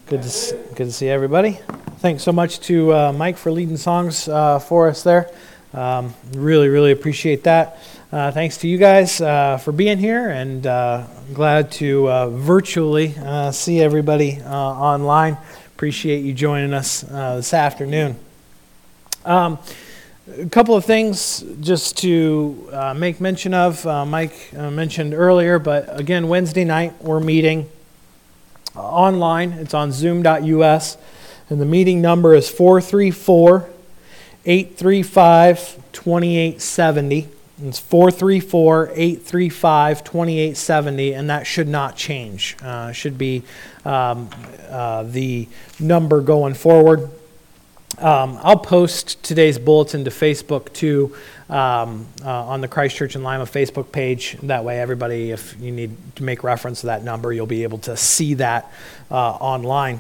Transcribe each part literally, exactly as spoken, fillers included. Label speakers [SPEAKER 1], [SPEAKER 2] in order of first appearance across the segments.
[SPEAKER 1] Good to see, good to see everybody. Thanks so much to uh, Mike for leading songs uh, for us there. Um, really, really appreciate that. Uh, thanks to you guys uh, for being here, and uh, glad to uh, virtually uh, see everybody uh, online. Appreciate you joining us uh, this afternoon. Um, a couple of things just to uh, make mention of. Uh, Mike uh, mentioned earlier, but again, Wednesday night we're meeting online. It's on zoom dot U S, and the meeting number is four three four, eight three five, two eight seven zero. It's four three four, eight three five, two eight seven zero, and that should not change. Uh, should be um, uh, the number going forward. Um, I'll post today's bulletin to Facebook too, um, uh, on the Christ Church in Lima Facebook page. That way everybody, if you need to make reference to that number, you'll be able to see that uh, online.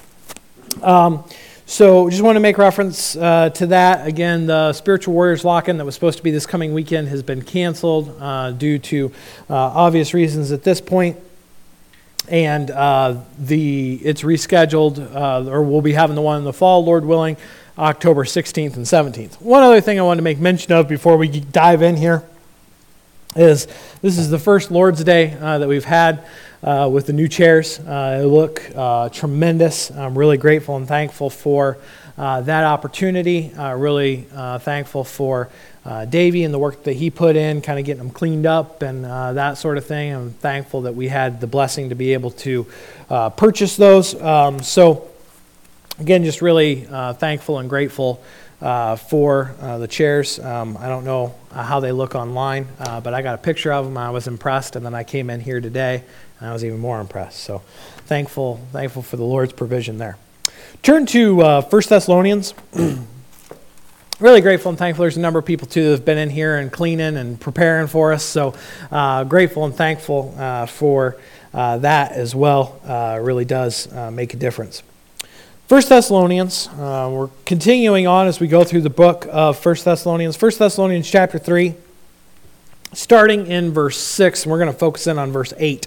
[SPEAKER 1] Um, so just want to make reference uh, to that. Again, the Spiritual Warriors Lock-In that was supposed to be this coming weekend has been canceled uh, due to uh, obvious reasons at this point. And uh, the it's rescheduled, uh, or we'll be having the one in the fall, Lord willing, October sixteenth and seventeenth. One other thing I wanted to make mention of before we dive in here is this is the first Lord's Day uh, that we've had uh, with the new chairs. Uh, they look uh, tremendous. I'm really grateful and thankful for uh, that opportunity. Uh, really uh, thankful for Uh, Davey and the work that he put in, kind of getting them cleaned up and uh, that sort of thing. I'm thankful that we had the blessing to be able to uh, purchase those. Um, so, again, just really uh, thankful and grateful uh, for uh, the chairs. Um, I don't know uh, how they look online, uh, but I got a picture of them. I was impressed, and then I came in here today, and I was even more impressed. So, thankful, thankful for the Lord's provision there. Turn to uh, First Thessalonians. Really grateful and thankful. There's a number of people, too, that have been in here and cleaning and preparing for us. So uh, grateful and thankful uh, for uh, that as well. Uh, really does uh, make a difference. First Thessalonians, uh, we're continuing on as we go through the book of First Thessalonians. First Thessalonians chapter three, starting in verse six, and we're going to focus in on verse eight.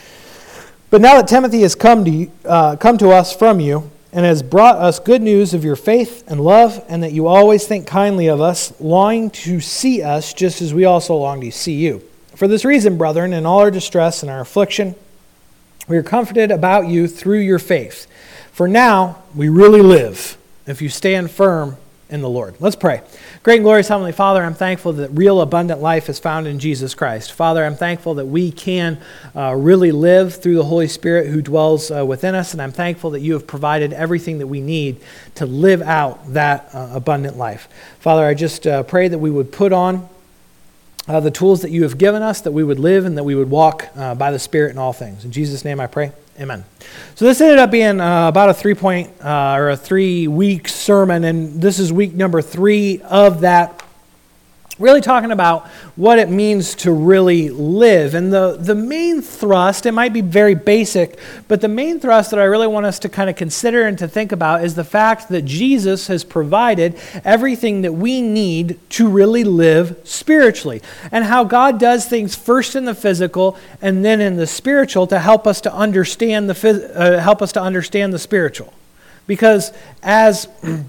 [SPEAKER 1] But now that Timothy has come to, you, uh, come to us from you, and has brought us good news of your faith and love, and that you always think kindly of us, longing to see us just as we also long to see you. For this reason, brethren, in all our distress and our affliction, we are comforted about you through your faith. For now we really live, if you stand firm in the Lord. Let's pray. Great and glorious Heavenly Father, I'm thankful that real abundant life is found in Jesus Christ. Father, I'm thankful that we can uh, really live through the Holy Spirit who dwells uh, within us, and I'm thankful that you have provided everything that we need to live out that uh, abundant life. Father, I just uh, pray that we would put on uh, the tools that you have given us, that we would live and that we would walk uh, by the Spirit in all things. In Jesus' name I pray. Amen. So this ended up being uh, about a three-point uh, or a three-week sermon, and this is week number three of that, really talking about what it means to really live. And the, the main thrust, it might be very basic, but the main thrust that I really want us to kind of consider and to think about is the fact that Jesus has provided everything that we need to really live spiritually, and how God does things first in the physical and then in the spiritual to help us to understand the uh, help us to understand the spiritual. Because as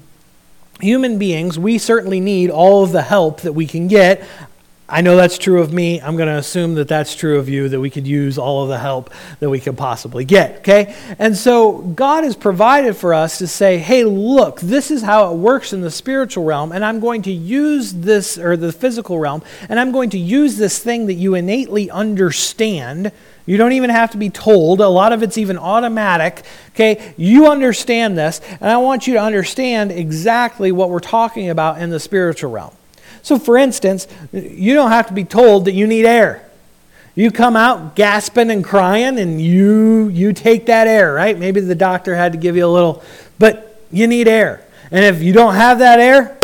[SPEAKER 1] human beings, we certainly need all of the help that we can get. I know that's true of me. I'm going to assume that that's true of you, that we could use all of the help that we could possibly get, okay? And so God has provided for us to say, hey, look, this is how it works in the spiritual realm, and I'm going to use this, or the physical realm, and I'm going to use this thing that you innately understand. You don't even have to be told. A lot of it's even automatic. Okay, you understand this, and I want you to understand exactly what we're talking about in the spiritual realm. So, for instance, you don't have to be told that you need air. You come out gasping and crying, and you you take that air, right? Maybe the doctor had to give you a little, but you need air. And if you don't have that air,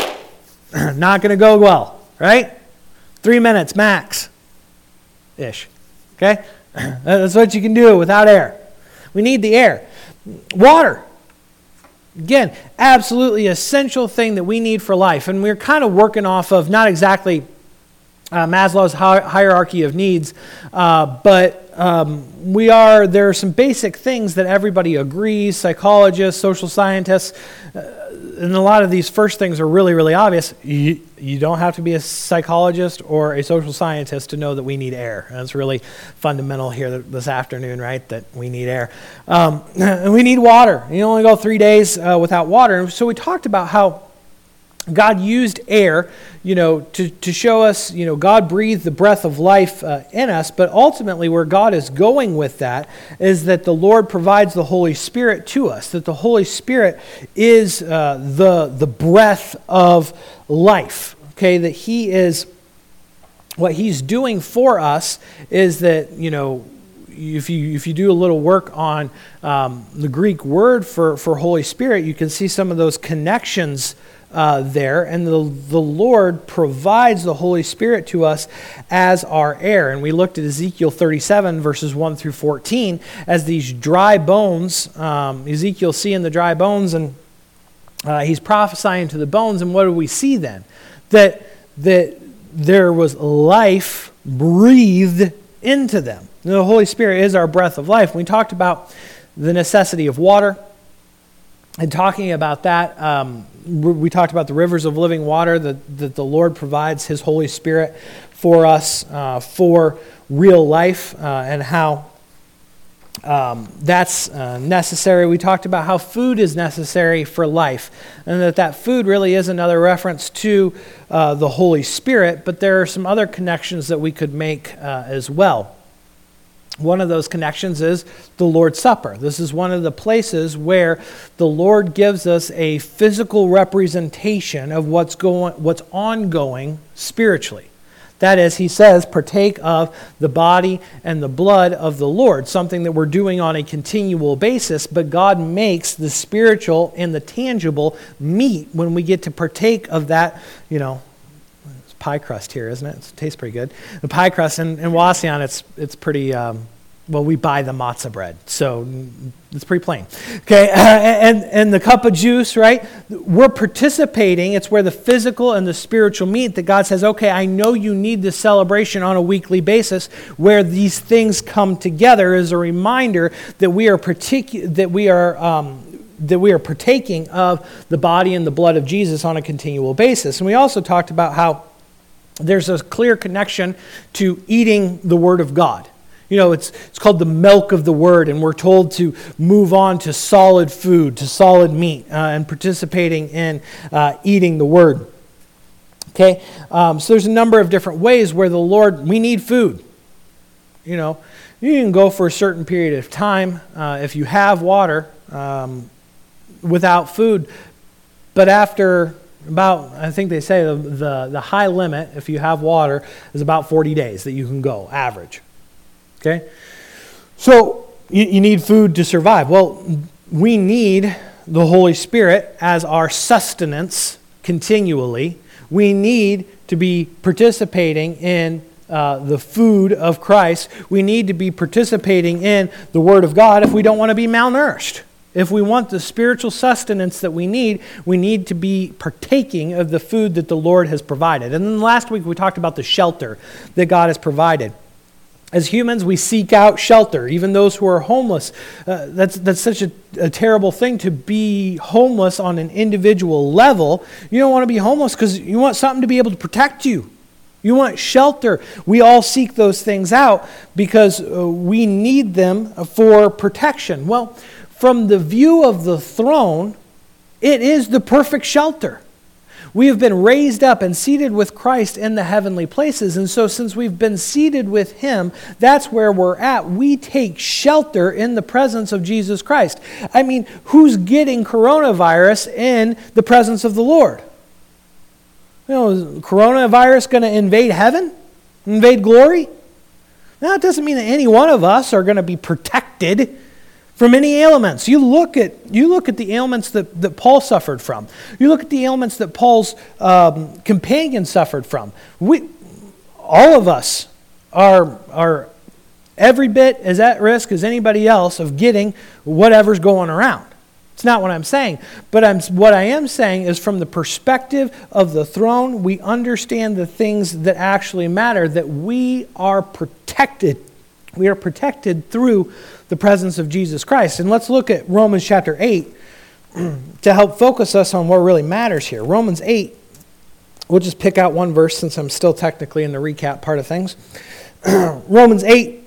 [SPEAKER 1] not going to go well, right? Three minutes max, ish. Okay. That's what you can do without air. We need the air. Water. Again, absolutely essential thing that we need for life. And we're kind of working off of not exactly uh, Maslow's hi- hierarchy of needs, uh, but um, we are, there are some basic things that everybody agrees, psychologists, social scientists, uh, and a lot of these first things are really, really obvious. You, you don't have to be a psychologist or a social scientist to know that we need air. That's really fundamental here this afternoon, right, that we need air. Um, and we need water. You only go three days uh, without water. And so we talked about how God used air, you know, to, to show us, you know, God breathed the breath of life uh, in us, but ultimately where God is going with that is that the Lord provides the Holy Spirit to us, that the Holy Spirit is uh, the, the breath of life, okay, that He is, what He's doing for us is that, you know, if you if you do a little work on um, the Greek word for, for Holy Spirit, you can see some of those connections Uh, there, and the, the Lord provides the Holy Spirit to us as our air. And we looked at Ezekiel thirty-seven, verses one through fourteen, as these dry bones, um, Ezekiel seeing the dry bones, and uh, he's prophesying to the bones, and what do we see then? That, that there was life breathed into them. The Holy Spirit is our breath of life. We talked about the necessity of water, and talking about that, um, we talked about the rivers of living water, that, that the Lord provides His Holy Spirit for us, uh, for real life, uh, and how um, that's uh, necessary. We talked about how food is necessary for life, and that that food really is another reference to uh, the Holy Spirit, but there are some other connections that we could make uh, as well. One of those connections is the Lord's Supper. This is one of the places where the Lord gives us a physical representation of what's going, what's ongoing spiritually. That is, He says, partake of the body and the blood of the Lord, something that we're doing on a continual basis, but God makes the spiritual and the tangible meet when we get to partake of that, you know, pie crust here, isn't it? It tastes pretty good. The pie crust in, in Wauseon, it's it's pretty, um, well, we buy the matzah bread, so it's pretty plain. Okay, and, and the cup of juice, right? We're participating. It's where the physical and the spiritual meet, that God says, okay, I know you need this celebration on a weekly basis, where these things come together as a reminder that we are particu- that we are um, that we are partaking of the body and the blood of Jesus on a continual basis. And we also talked about how there's a clear connection to eating the Word of God. You know, it's it's called the milk of the Word, and we're told to move on to solid food, to solid meat, uh, and participating in uh, eating the Word. Okay, um, so there's a number of different ways where the Lord, we need food. You know, you can go for a certain period of time uh, if you have water um, without food, but after about, I think they say the, the, the high limit, if you have water, is about forty days that you can go, average. Okay? So, you, you need food to survive. Well, we need the Holy Spirit as our sustenance continually. We need to be participating in uh, the food of Christ. We need to be participating in the Word of God if we don't want to be malnourished. If we want the spiritual sustenance that we need, we need to be partaking of the food that the Lord has provided. And then last week we talked about the shelter that God has provided. As humans, we seek out shelter, even those who are homeless. Uh, that's that's such a, a terrible thing, to be homeless on an individual level. You don't want to be homeless because you want something to be able to protect you. You want shelter. We all seek those things out because uh, we need them for protection. Well, from the view of the throne, it is the perfect shelter. We have been raised up and seated with Christ in the heavenly places. And so since we've been seated with Him, that's where we're at. We take shelter in the presence of Jesus Christ. I mean, who's getting coronavirus in the presence of the Lord? You know, is coronavirus going to invade heaven? Invade glory? Now, it doesn't mean that any one of us are going to be protected from any ailments. You look at you look at the ailments that, that Paul suffered from. You look at the ailments that Paul's um, companions suffered from. We, all of us are are every bit as at risk as anybody else of getting whatever's going around. It's not what I'm saying. But I'm, what I am saying is from the perspective of the throne, we understand the things that actually matter, that we are protected. We are protected through the presence of Jesus Christ. And let's look at Romans chapter eight to help focus us on what really matters here. Romans eight, we'll just pick out one verse since I'm still technically in the recap part of things. Romans eight,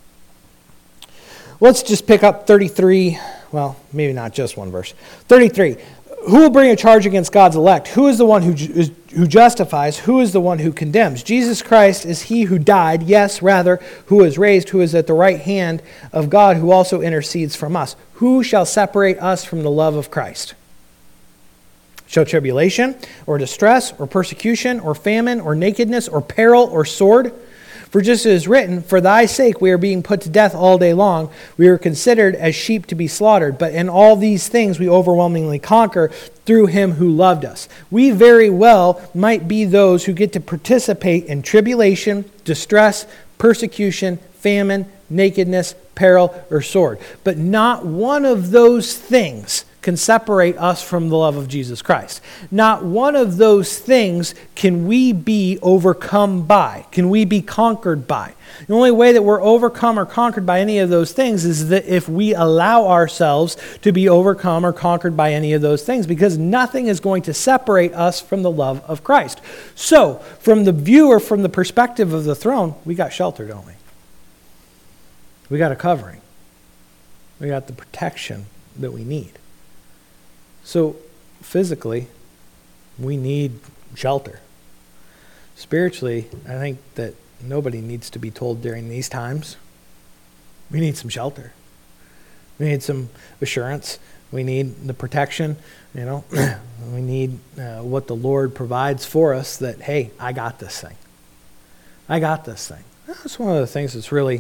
[SPEAKER 1] let's just pick up thirty-three. Well, maybe not just one verse. thirty-three. Who will bring a charge against God's elect? Who is the one who, ju- who justifies? Who is the one who condemns? Jesus Christ is he who died, yes, rather, who is raised, who is at the right hand of God, who also intercedes from us. Who shall separate us from the love of Christ? Shall tribulation, or distress, or persecution, or famine, or nakedness, or peril, or sword? For just as it is written, for thy sake we are being put to death all day long. We are considered as sheep to be slaughtered. But in all these things we overwhelmingly conquer through him who loved us. We very well might be those who get to participate in tribulation, distress, persecution, famine, nakedness, peril, or sword. But not one of those things can separate us from the love of Jesus Christ. Not one of those things can we be overcome by, can we be conquered by. The only way that we're overcome or conquered by any of those things is that if we allow ourselves to be overcome or conquered by any of those things, because nothing is going to separate us from the love of Christ. So, from the view or from the perspective of the throne, we got shelter, don't we? We got a covering. We got the protection that we need. So, physically, we need shelter. Spiritually, I think that nobody needs to be told during these times. We need some shelter. We need some assurance. We need the protection. You know, we need uh, what the Lord provides for us that, hey, I got this thing. I got this thing. That's one of the things that's really,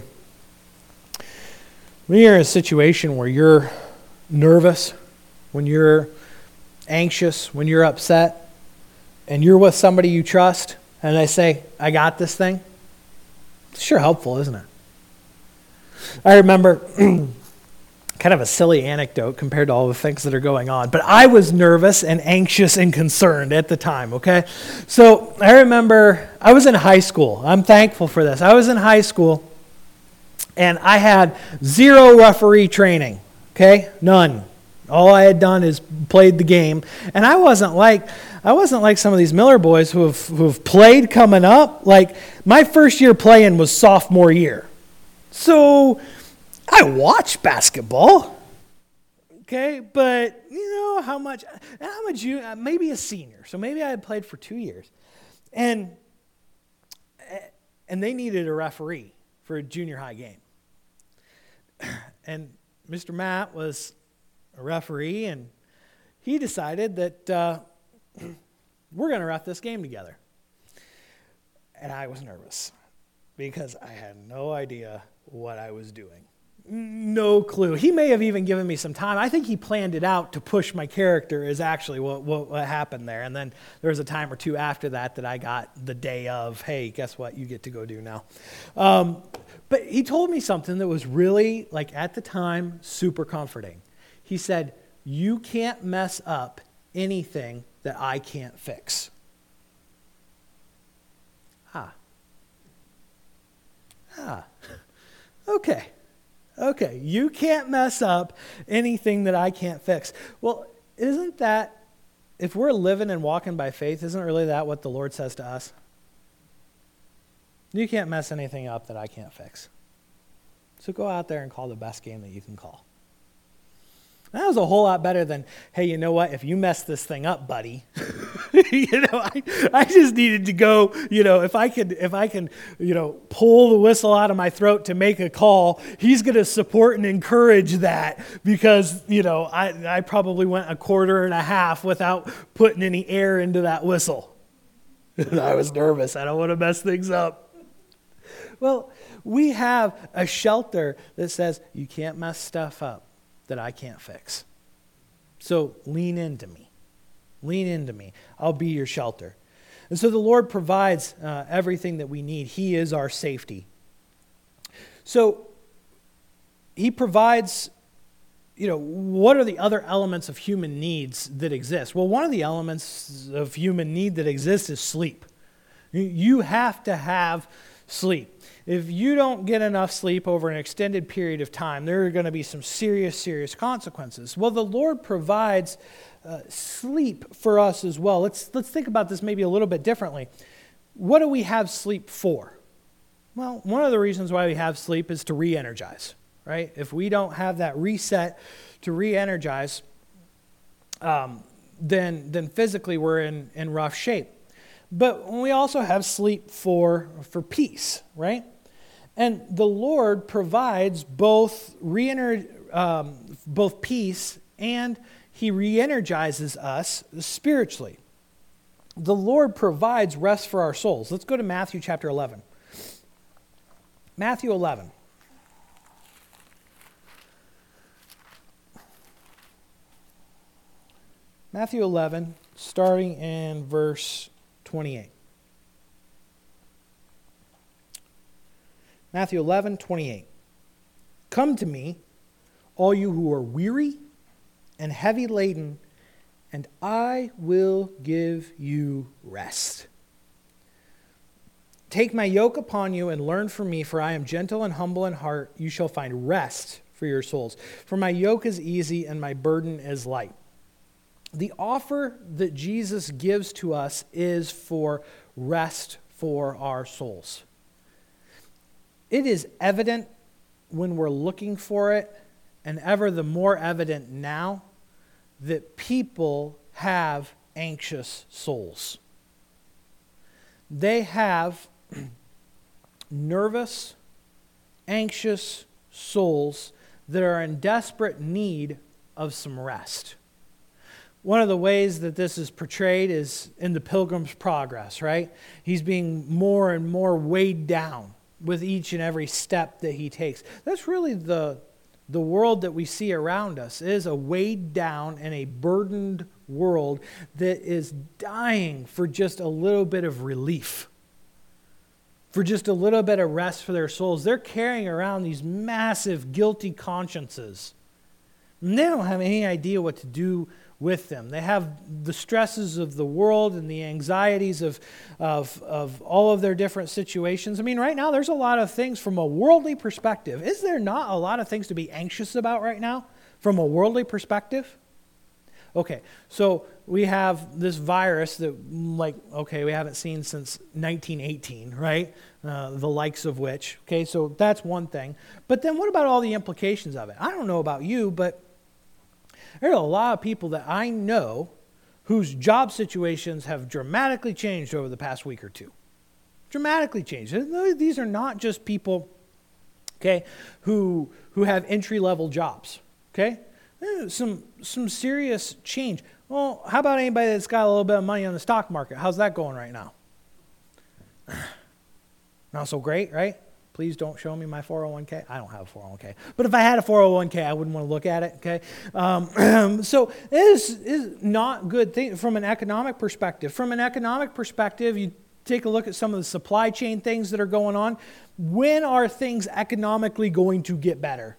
[SPEAKER 1] when you're in a situation where you're nervous, when you're anxious, when you're upset, and you're with somebody you trust, and they say, I got this thing, it's sure helpful, isn't it? I remember kind of a silly anecdote compared to all the things that are going on, but I was nervous and anxious and concerned at the time, okay? So I remember I was in high school. I'm thankful for this. I was in high school, and I had zero referee training, okay? None. All I had done is played the game, and I wasn't like I wasn't like some of these Miller boys who have who have played coming up. Like my first year playing was sophomore year, so I watched basketball. Okay, but you know how much? How much you? Maybe a senior, so maybe I had played for two years, and and they needed a referee for a junior high game, and Mister Matt was a referee, and he decided that uh, we're going to ref this game together. And I was nervous because I had no idea what I was doing. No clue. He may have even given me some time. I think he planned it out to push my character is actually what, what, what happened there. And then there was a time or two after that that I got the day of, hey, guess what? You get to go do now. Um, but he told me something that was really, like at the time, super comforting. He said, you can't mess up anything that I can't fix. Ah. Ah. Okay. Okay. You can't mess up anything that I can't fix. Well, isn't that, if we're living and walking by faith, isn't really that what the Lord says to us? You can't mess anything up that I can't fix. So go out there and call the best game that you can call. That was a whole lot better than, hey, you know what? If you mess this thing up, buddy, you know, I, I just needed to go, you know, if I could, if I can, you know, pull the whistle out of my throat to make a call, he's going to support and encourage that because, you know, I, I probably went a quarter and a half without putting any air into that whistle. And I was nervous. I don't want to mess things up. Well, we have a shelter that says you can't mess stuff up that I can't fix. So lean into me. Lean into me. I'll be your shelter. And so the Lord provides uh, everything that we need. He is our safety. So he provides you know, what are the other elements of human needs that exist? Well, one of the elements of human need that exists is sleep. You have to have sleep. If you don't get enough sleep over an extended period of time, there are going to be some serious, serious consequences. Well, the Lord provides uh, sleep for us as well. Let's, let's think about this maybe a little bit differently. What do we have sleep for? Well, one of the reasons why we have sleep is to re-energize, right? If we don't have that reset to re-energize, um, then, then physically we're in, in rough shape. But we also have sleep for, for peace, right? And the Lord provides both re um, both peace, and He re-energizes us spiritually. The Lord provides rest for our souls. Let's go to Matthew chapter eleven. Matthew eleven. Matthew eleven, starting in verse twenty-eight. Matthew eleven, twenty-eight. Come to me, all you who are weary and heavy laden, and I will give you rest. Take my yoke upon you and learn from me, for I am gentle and humble in heart. You shall find rest for your souls. For my yoke is easy and my burden is light. The offer that Jesus gives to us is for rest for our souls. It is evident when we're looking for it, and ever the more evident now, that people have anxious souls. They have nervous, anxious souls that are in desperate need of some rest. One of the ways that this is portrayed is in the Pilgrim's Progress, right? He's being more and more weighed down with each and every step that he takes. That's really the, the world that we see around us, is a weighed down and a burdened world that is dying for just a little bit of relief, for just a little bit of rest for their souls. They're carrying around these massive guilty consciences, and they don't have any idea what to do with them. They have the stresses of the world and the anxieties of, of, of all of their different situations. I mean, right now there's a lot of things from a worldly perspective. Is there not a lot of things to be anxious about right now from a worldly perspective? Okay, so we have this virus that, like, okay, we haven't seen since nineteen eighteen, right? Uh, the likes of which, okay, so that's one thing. But then what about all the implications of it? I don't know about you, but there are a lot of people that I know whose job situations have dramatically changed over the past week or two. Dramatically changed. These are not just people, okay, who who have entry-level jobs, okay? Some some serious change. Well, how about anybody that's got a little bit of money on the stock market? How's that going right now? Not so great, right? Please don't show me my four oh one k. I don't have a four oh one k. But if I had a four oh one k, I wouldn't want to look at it, okay? Um, so this is not good thing from an economic perspective. From an economic perspective, you take a look at some of the supply chain things that are going on. When are things economically going to get better?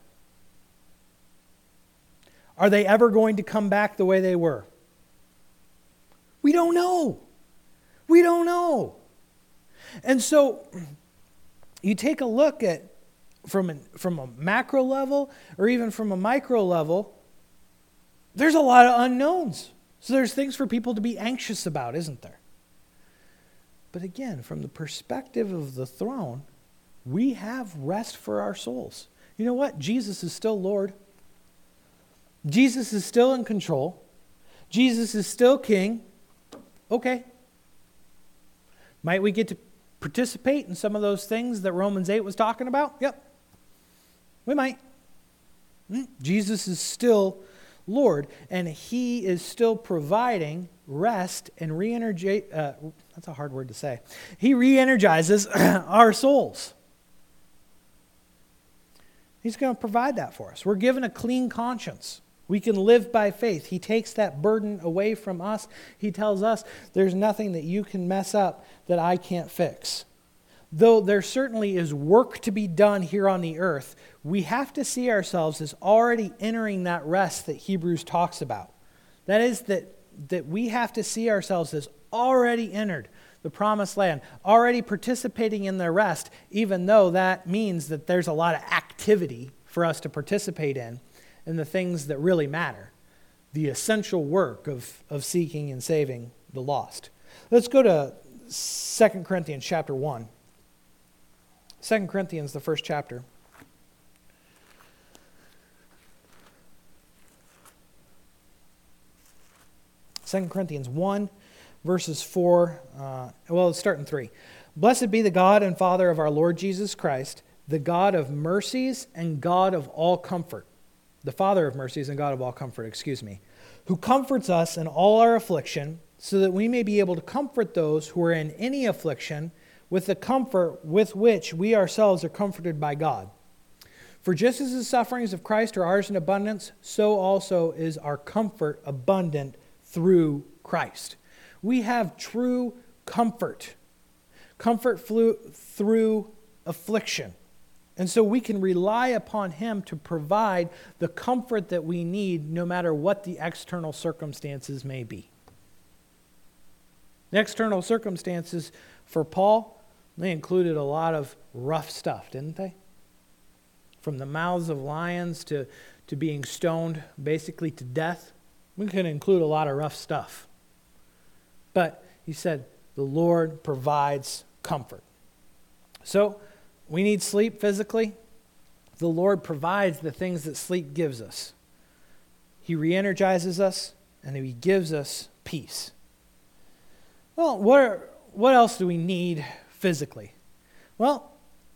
[SPEAKER 1] Are they ever going to come back the way they were? We don't know. We don't know. And so you take a look at, from, an, from a macro level or even from a micro level, there's a lot of unknowns. So there's things for people to be anxious about, isn't there? But again, from the perspective of the throne, we have rest for our souls. You know what? Jesus is still Lord. Jesus is still in control. Jesus is still king. Okay. Might we get to participate in some of those things that Romans eight was talking about? Yep. We might. Jesus is still Lord, and He is still providing rest and re-energize. Uh, that's a hard word to say. He re-energizes our souls. He's going to provide that for us. We're given a clean conscience. We can live by faith. He takes that burden away from us. He tells us there's nothing that you can mess up that I can't fix. though there certainly is work to be done here on the earth, we have to see ourselves as already entering that rest that Hebrews talks about. That is that, that we have to see ourselves as already entered the promised land, already participating in the rest, even though that means that there's a lot of activity for us to participate in, in the things that really matter, the essential work of, of seeking and saving the lost. Let's go to Second Corinthians chapter one. Second Corinthians, the first chapter. Second Corinthians one, verses four, uh, well, let's start in three. Blessed be the God and Father of our Lord Jesus Christ, the God of mercies and God of all comfort. The Father of mercies and God of all comfort, excuse me, who comforts us in all our affliction, so that we may be able to comfort those who are in any affliction with the comfort with which we ourselves are comforted by God. For just as the sufferings of Christ are ours in abundance, so also is our comfort abundant through Christ. We have true comfort. Comfort through affliction. And so we can rely upon Him to provide the comfort that we need no matter what the external circumstances may be. The external circumstances for Paul, they included a lot of rough stuff, didn't they? From the mouths of lions to, to being stoned basically to death. We can include a lot of rough stuff. But he said, the Lord provides comfort. So, we need sleep physically. The Lord provides the things that sleep gives us. He re-energizes us, and He gives us peace. Well, what, are, what else do we need physically? Well,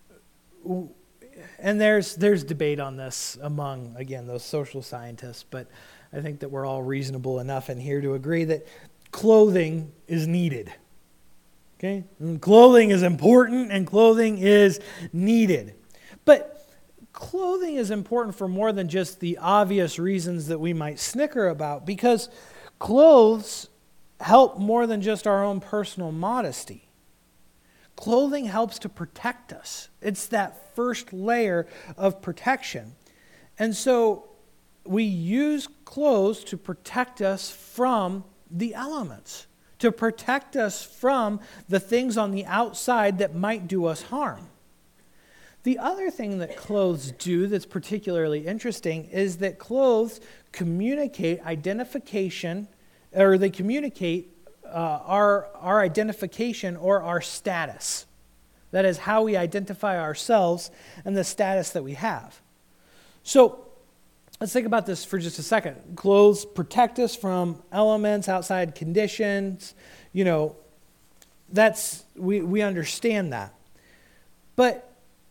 [SPEAKER 1] and there's there's debate on this among, again, those social scientists, but I think that we're all reasonable enough in here to agree that clothing is needed. Okay? And clothing is important and clothing is needed. But clothing is important for more than just the obvious reasons that we might snicker about, because clothes help more than just our own personal modesty. Clothing helps to protect us. It's that first layer of protection. And so we use clothes to protect us from the elements, to protect us from the things on the outside that might do us harm. The other thing that clothes do that's particularly interesting is that clothes communicate identification, or they communicate uh, our, our identification or our status. That is how we identify ourselves and the status that we have. So, let's think about this for just a second. Clothes protect us from elements, outside conditions. You know, that's we, we understand that. But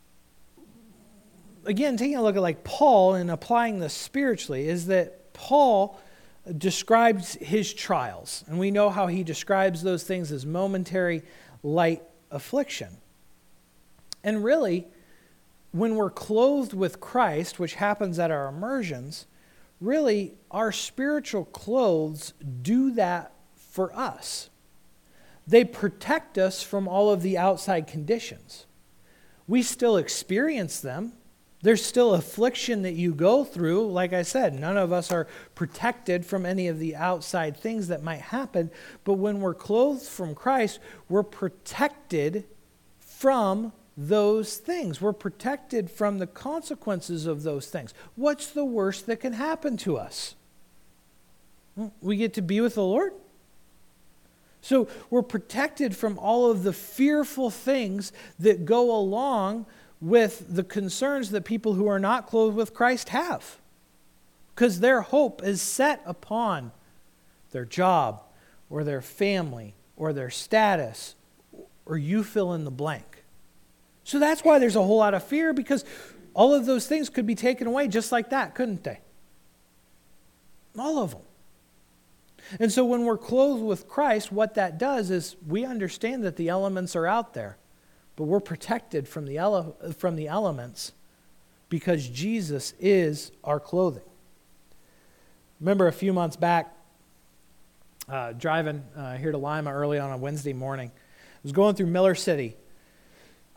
[SPEAKER 1] again, taking a look at like Paul and applying this spiritually, is that Paul describes his trials. And we know how he describes those things as momentary light affliction. And really, when we're clothed with Christ, which happens at our immersions, really our spiritual clothes do that for us. They protect us from all of the outside conditions. We still experience them. There's still affliction that you go through. Like I said, none of us are protected from any of the outside things that might happen. But when we're clothed from Christ, we're protected from those things. We're protected from the consequences of those things. What's the worst that can happen to us? We get to be with the Lord. So we're protected from all of the fearful things that go along with the concerns that people who are not clothed with Christ have. Because their hope is set upon their job or their family or their status, or you fill in the blank. So that's why there's a whole lot of fear, because all of those things could be taken away just like that, couldn't they? All of them. And so when we're clothed with Christ, what that does is we understand that the elements are out there, but we're protected from the ele- from the elements because Jesus is our clothing. Remember a few months back, uh, driving uh, here to Lima early on a Wednesday morning, I was going through Miller City,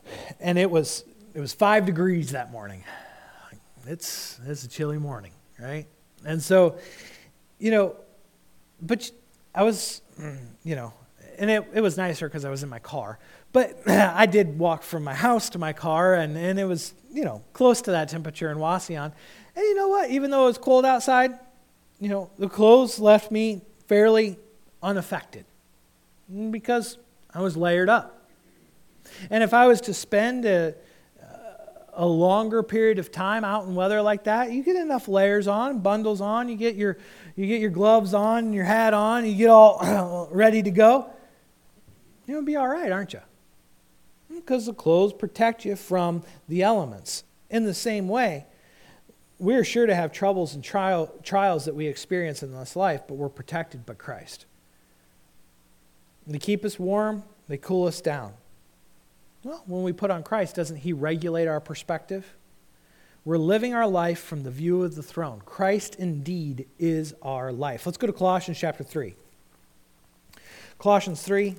[SPEAKER 1] and it was it was five degrees that morning. It's it's a chilly morning, right? And so, you know, but I was, you know, and it, it was nicer because I was in my car. But I did walk from my house to my car, and, and it was, you know, close to that temperature in Wauseon. And you know what? Even though it was cold outside, you know, the clothes left me fairly unaffected because I was layered up. And if I was to spend a, a longer period of time out in weather like that, you get enough layers on, bundles on, you get your you get your gloves on, your hat on, you get all ready to go. You'll be all right, aren't you? Because the clothes protect you from the elements. In the same way, we're sure to have troubles and trial, trials that we experience in this life, but we're protected by Christ. They keep us warm, they cool us down. Well, when we put on Christ, doesn't he regulate our perspective? We're living our life from the view of the throne. Christ indeed is our life. Let's go to Colossians chapter three. Colossians three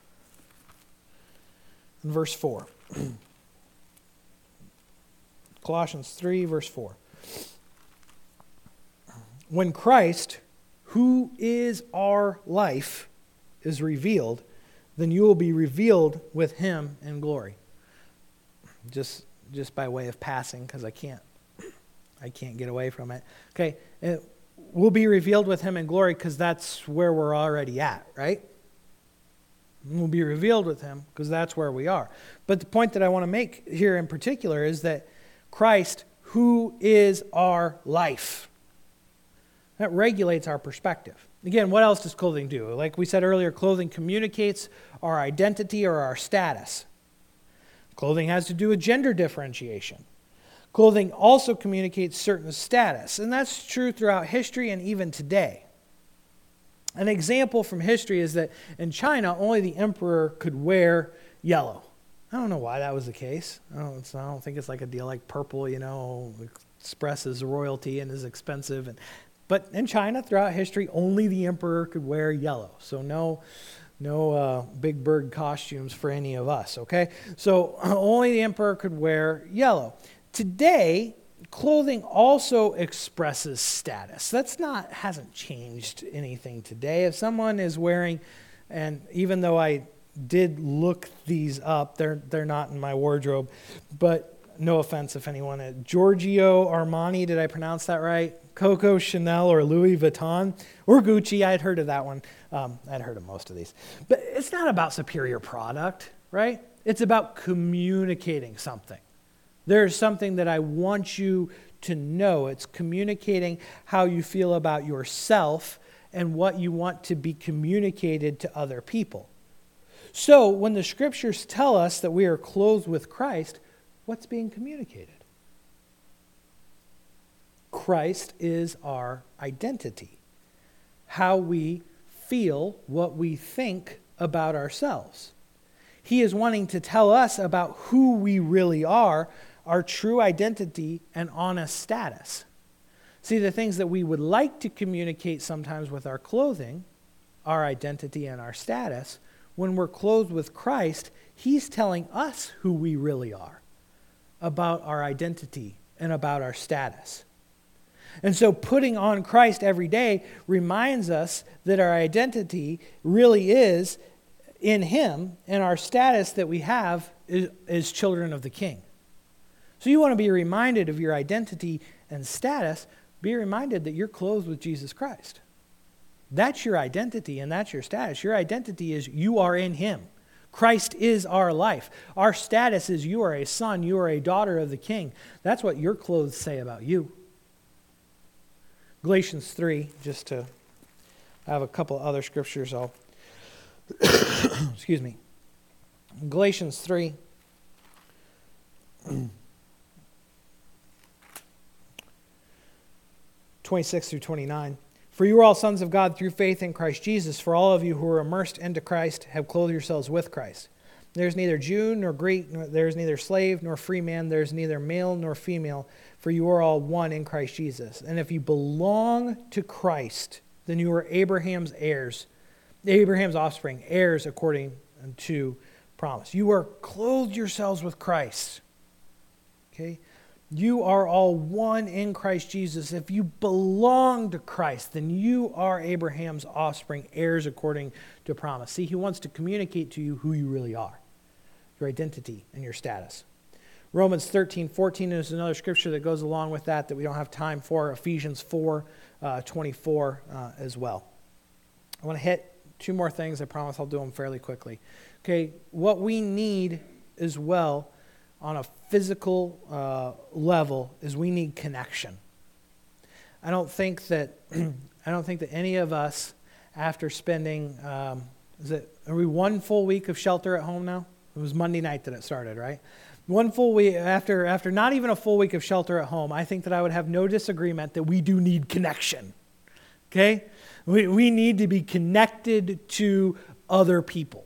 [SPEAKER 1] and verse four. Colossians three, verse four. When Christ, who is our life, is revealed, then you will be revealed with him in glory. Just just by way of passing, because I can't I can't get away from it. Okay, it, we'll be revealed with him in glory because that's where we're already at, right? We'll be revealed with him because that's where we are. But the point that I want to make here in particular is that Christ, who is our life, that regulates our perspective. Again, what else does clothing do? Like we said earlier, clothing communicates our identity or our status. Clothing has to do with gender differentiation. Clothing also communicates certain status, and that's true throughout history and even today. An example from history is that in China, only the emperor could wear yellow. I don't know why that was the case. I don't, it's, I don't think it's like a deal like purple, you know, expresses royalty and is expensive. And, but in China, throughout history, only the emperor could wear yellow. So no, no uh, big bird costumes for any of us, okay? So only the emperor could wear yellow. Today, clothing also expresses status. That's not, hasn't changed anything today. If someone is wearing, and even though I did look these up, they're they're not in my wardrobe, but no offense if anyone at Giorgio Armani, did I pronounce that right? Coco Chanel or Louis Vuitton or Gucci, I'd heard of that one. Um, I'd heard of most of these. But it's not about superior product, right? It's about communicating something. There's something that I want you to know. It's communicating how you feel about yourself and what you want to be communicated to other people. So when the scriptures tell us that we are clothed with Christ, what's being communicated? Christ is our identity. How we feel, what we think about ourselves. He is wanting to tell us about who we really are, our true identity and honest status. See, the things that we would like to communicate sometimes with our clothing, our identity and our status, when we're clothed with Christ, he's telling us who we really are, about our identity and about our status. And so putting on Christ every day reminds us that our identity really is in him, and our status that we have is, is children of the King. So you want to be reminded of your identity and status, be reminded that you're clothed with Jesus Christ. That's your identity and that's your status. Your identity is you are in him. Christ is our life. Our status is you are a son, you are a daughter of the King. That's what your clothes say about you. Galatians three, just to have a couple other scriptures, I'll, excuse me. Galatians three, twenty-six through twenty-nine. For you are all sons of God through faith in Christ Jesus. For all of you who are immersed into Christ have clothed yourselves with Christ. There is neither Jew nor Greek, nor, there is neither slave nor free man, there is neither male nor female, for you are all one in Christ Jesus. And if you belong to Christ, then you are Abraham's heirs, Abraham's offspring, heirs according to promise. You are clothed yourselves with Christ. Okay? You are all one in Christ Jesus. If you belong to Christ, then you are Abraham's offspring, heirs according to promise. See, he wants to communicate to you who you really are, your identity and your status. Romans thirteen fourteen is another scripture that goes along with that that we don't have time for. Ephesians four twenty-four uh, as well. I want to hit two more things. I promise I'll do them fairly quickly. Okay, what we need as well on a physical uh, level is we need connection. I don't think that I don't think that any of us, after spending, um, is it are we one full week of shelter at home now? It was Monday night that it started, right? One full week after after not even a full week of shelter at home, I think that I would have no disagreement that we do need connection. Okay, we we need to be connected to other people.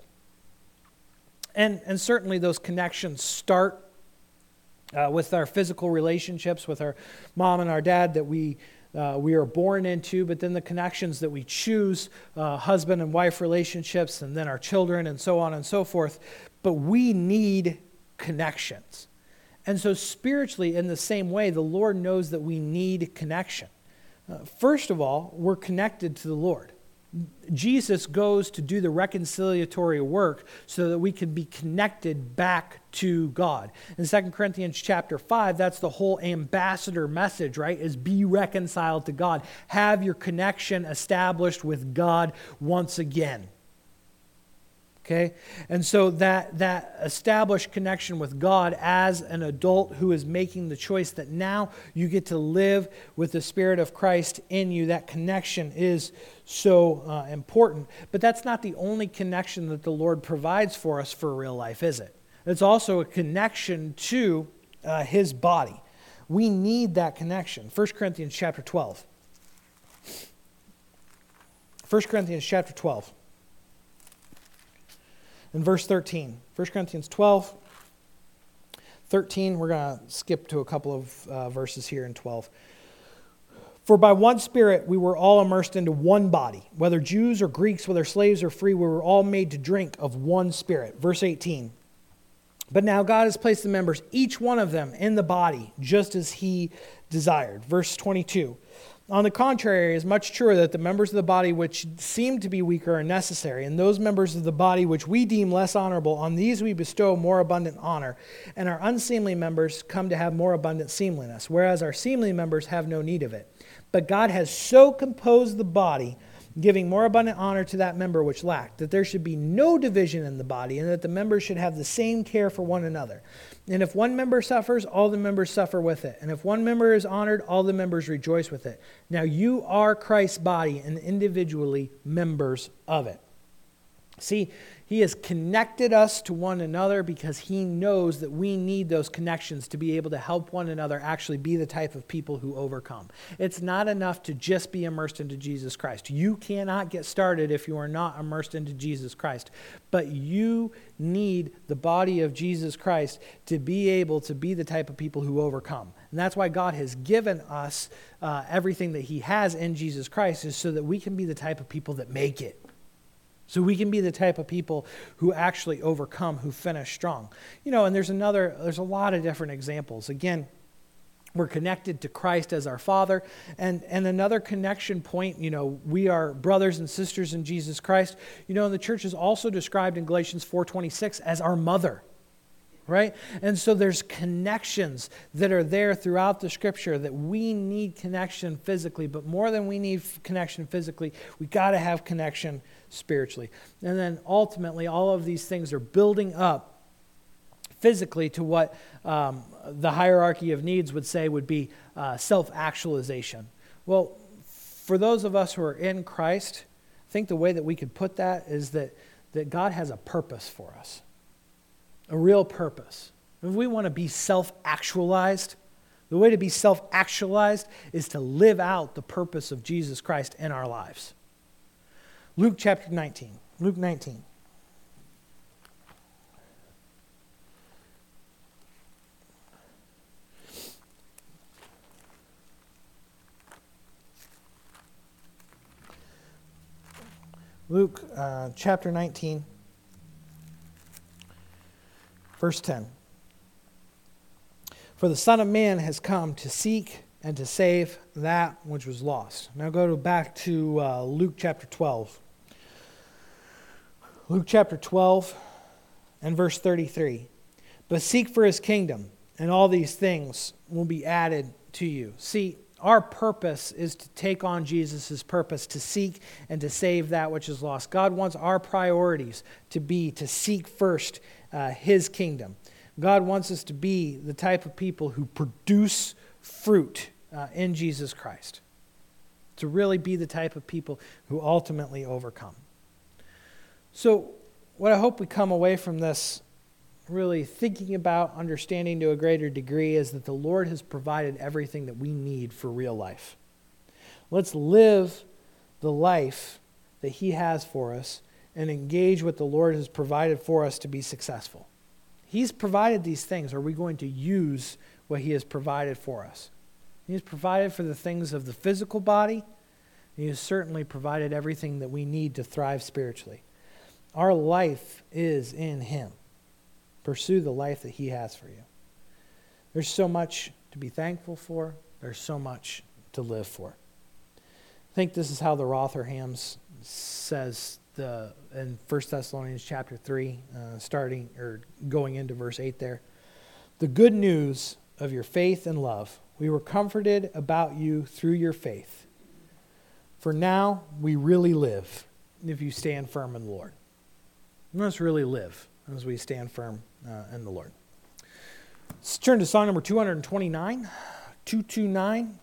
[SPEAKER 1] And, and certainly those connections start uh, with our physical relationships, with our mom and our dad that we uh, we are born into, but then the connections that we choose, uh, husband and wife relationships, and then our children, and so on and so forth. But we need connections. And so spiritually, in the same way, the Lord knows that we need connection. Uh, first of all, we're connected to the Lord. Jesus goes to do the reconciliatory work so that we can be connected back to God. In Second Corinthians chapter five, that's the whole ambassador message, right? Is be reconciled to God. Have your connection established with God once again. Okay? And so that, that established connection with God as an adult who is making the choice that now you get to live with the Spirit of Christ in you, that connection is so uh, important. But that's not the only connection that the Lord provides for us for real life, is it? It's also a connection to uh, His body. We need that connection. First Corinthians chapter twelve. First Corinthians chapter twelve. In verse thirteen, First Corinthians twelve, thirteen, we're going to skip to a couple of uh, verses here in twelve. For by one Spirit we were all immersed into one body, whether Jews or Greeks, whether slaves or free, we were all made to drink of one Spirit. Verse eighteen, but now God has placed the members, each one of them, in the body, just as He desired. Verse twenty-two, on the contrary, it is much truer that the members of the body which seem to be weaker are necessary, and those members of the body which we deem less honorable, on these we bestow more abundant honor, and our unseemly members come to have more abundant seemliness, whereas our seemly members have no need of it. But God has so composed the body, giving more abundant honor to that member which lacked, that there should be no division in the body, and that the members should have the same care for one another. And if one member suffers, all the members suffer with it. And if one member is honored, all the members rejoice with it. Now you are Christ's body and individually members of it. See, He has connected us to one another because He knows that we need those connections to be able to help one another actually be the type of people who overcome. It's not enough to just be immersed into Jesus Christ. You cannot get started if you are not immersed into Jesus Christ. But you need the body of Jesus Christ to be able to be the type of people who overcome. And that's why God has given us uh, everything that He has in Jesus Christ, is so that we can be the type of people that make it. So we can be the type of people who actually overcome, who finish strong. You know, and there's another, there's a lot of different examples. Again, we're connected to Christ as our Father. And, and another connection point, you know, we are brothers and sisters in Jesus Christ. You know, and the church is also described in Galatians four twenty-six as our mother. Right? And so there's connections that are there throughout the Scripture that we need connection physically, but more than we need connection physically, we got to have connection spiritually. And then ultimately, all of these things are building up physically to what um, the hierarchy of needs would say would be uh, self-actualization. Well, for those of us who are in Christ, I think the way that we could put that is that, that God has a purpose for us. A real purpose. If we want to be self-actualized, the way to be self-actualized is to live out the purpose of Jesus Christ in our lives. Luke chapter nineteen. Luke nineteen. Luke uh, chapter nineteen. Verse ten. For the Son of Man has come to seek and to save that which was lost. Now go to, back to uh, Luke chapter twelve. Luke chapter twelve and verse thirty-three. But seek for his kingdom, and all these things will be added to you. See, our purpose is to take on Jesus' purpose, to seek and to save that which is lost. God wants our priorities to be to seek first uh, his kingdom. God wants us to be the type of people who produce fruit uh, in Jesus Christ. To really be the type of people who ultimately overcome. So what I hope we come away from this really thinking about, understanding to a greater degree, is that the Lord has provided everything that we need for real life. Let's live the life that he has for us and engage what the Lord has provided for us to be successful. He's provided these things. Are we going to use what he has provided for us? He has provided for the things of the physical body. He has certainly provided everything that we need to thrive spiritually. Our life is in him. Pursue the life that he has for you. There's so much to be thankful for. There's so much to live for. I think this is how the Rotherhams says the in First Thessalonians chapter three, uh, starting or going into verse eight there. The good news of your faith and love. We were comforted about you through your faith. For now we really live if you stand firm in the Lord. We must really live as we stand firm uh, in the Lord. Let's turn to song number two twenty-nine. two twenty-nine.